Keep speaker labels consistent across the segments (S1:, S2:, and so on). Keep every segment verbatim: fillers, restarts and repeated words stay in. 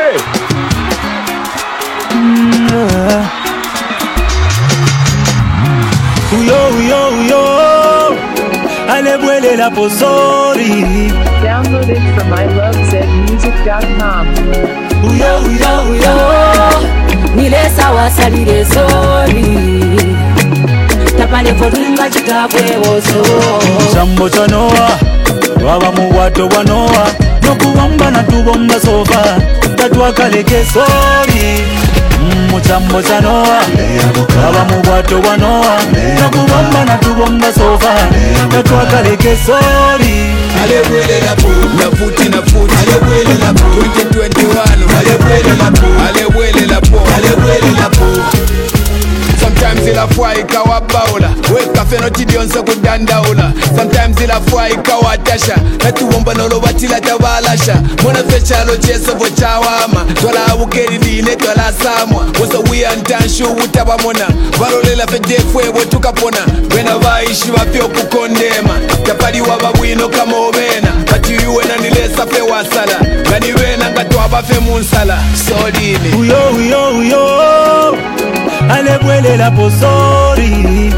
S1: Hey.
S2: Mm, uh. Uyo uyo uyo alebwele la posori.
S3: Download it from I love zed music dot com.
S2: Uyo uyo uyo
S4: nile sawa salire sori tapale fotunga chitapwe woso
S2: Chambo cha Noah waba muwato wa Noah nokubamba na tubomba sofa tatwakaleke sori Muchambo cha Noah waba muwato wa Noah nokubamba na tubomba sofa tatwakaleke sori
S5: Alebwele la po, na futi na futi. Alebwele la po, twenty twenty-one. Alebwele la po, alebwele la po, alebwele la po. Sometimes ila fwa ikawa baula, weka feno tidionse kudandaula. Sometimes ila fwa ikawa tasha, hetu womba nolo watila tabalasha. Mwana fecha lo cheso vochawama, tola awukeri dine tola samwa. Wasa wia ntanshu utaba mona, valolela fejefwe wotuka pona. Wena vaishi wapio kukondema, tapadi wabawino kama ovena. Kati yuwe na nilesa fe wasala, gani wena ngatwa bafe munsala. Sodini
S2: Uyo uyo uyo alebwele la posori.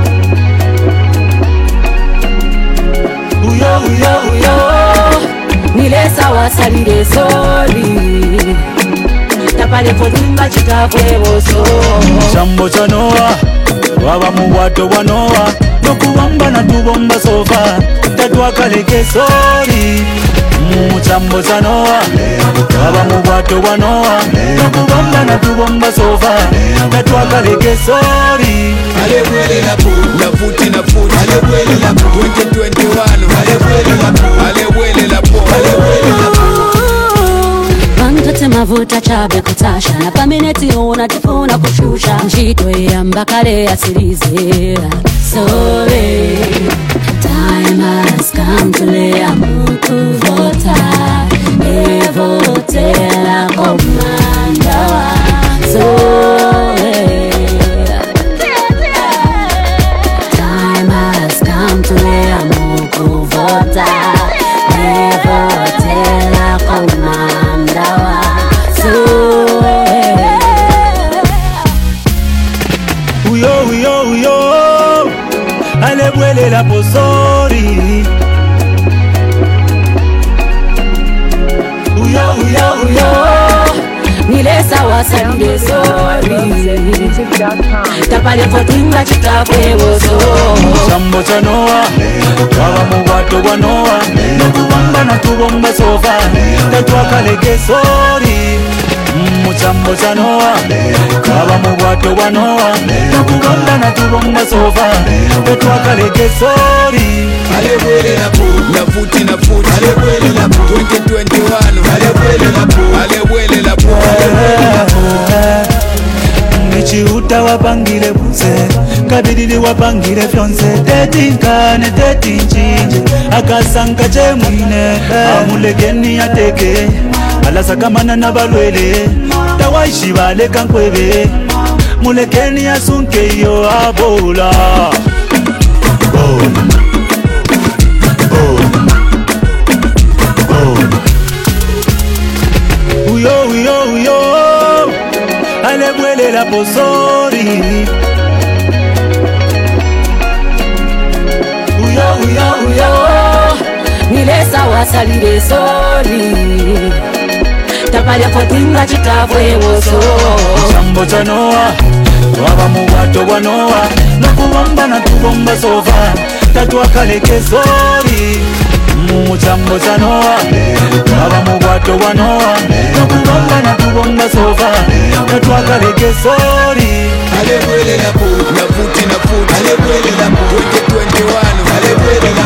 S2: Uyo uyo uyo
S4: nile sawa salire sori tapale fotunga chitapwe woso
S2: Chambo cha Noah waba muwato wa Noah nokubamba na tubomba sofa tatwakaleke sori Muchambo cha Noah waba muwato wa Noah nokubamba na tubomba sofa tatwakaleke sori
S5: Alebwele la po, na futi na futi. Alebwele la po, twenty twenty-one. Alebwele la po, alebwele la po, alebwele la po.
S4: Vantote mavuta chabe kutasha na pamineti una tifuna kushusha njito ya mbakale asirize sorry time has come to lay a muku vota evotela komanda sorry time has come to lay a muku vota evotela komanda sorry
S2: Uyo uyo uyo alebwele la posori. Uyo uyo uyo
S4: nile sawa salire
S3: Download it from I love zed
S4: sori
S3: music dot com.
S4: tapale fotunga chitapwe woso
S2: Chambo cha Noah waba muwato wa Noah nokubamba na tubomba sofa tatwakaleke sori Muchambo cha Noah waba muwato wa Noah nokubamba na tubomba sofa tatwakaleke sori
S5: Alebwele la po, na futi na futi. Alebwele la po, twenty twenty-one. Alebwele la po, alebwele la po, alebwele la po.
S2: Nichiuta wapangile buze kabidili wapangile fyonse tetinkane tetinchinje akasanka chemwine amulegeni yateke alasakamana na balwele tawaishi baleka nkwebe mulekeni yasunke iyo abola Bola. Bola. Bola. Uyo uyo uyo alebwele la posori. Uyo uyo uyo
S4: nile sawa salire sori tapale fotunga chitapwe woso
S2: Chambo cha Noah waba muwato wa Noah nokubamba na tubomba sofa tatwakaleke sori Muchambo cha Noah waba muwato wa Noah nokubamba na tubomba sofa tatwakaleke sori
S5: Alebwele la po, na futi na futi. Alebwele la po, twenty twenty-one. Alebwele